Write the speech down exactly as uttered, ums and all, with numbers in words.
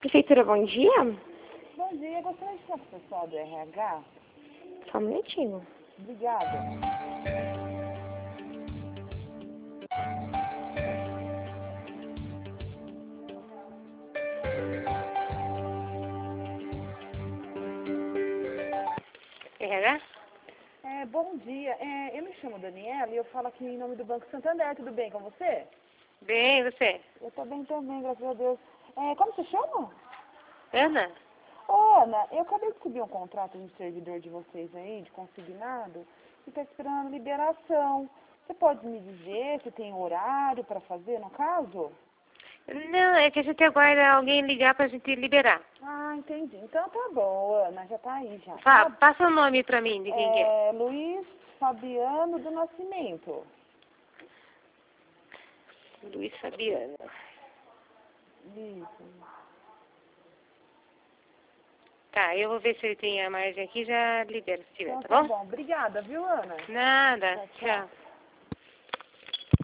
Prefeitura, bom dia. Bom dia, eu gostaria de falar com o pessoal do R H. Só um minutinho. Obrigada. R H? É, bom dia, é, eu me chamo Daniela e eu falo aqui em nome do Banco Santander, tudo bem com você? Bem, você? Eu tô bem também, graças a Deus. É, como você chama? Ana? Ô, Ana, eu acabei de subir um contrato de servidor de vocês aí, de consignado, e tá esperando a liberação. Você pode me dizer se tem horário para fazer, no caso? Não, é que a gente aguarda alguém ligar pra gente liberar. Ah, entendi. Então tá bom, Ana, já tá aí já. Fa- Tá, passa o nome pra mim de quem que é. é, Luiz Fabiano do Nascimento. Luiz Fabiano. Isso. Tá, eu vou ver se ele tem a margem aqui e já libero se tiver, Então tá tá bom? bom. Obrigada, viu, Ana? Nada, Tchau, tchau. tchau.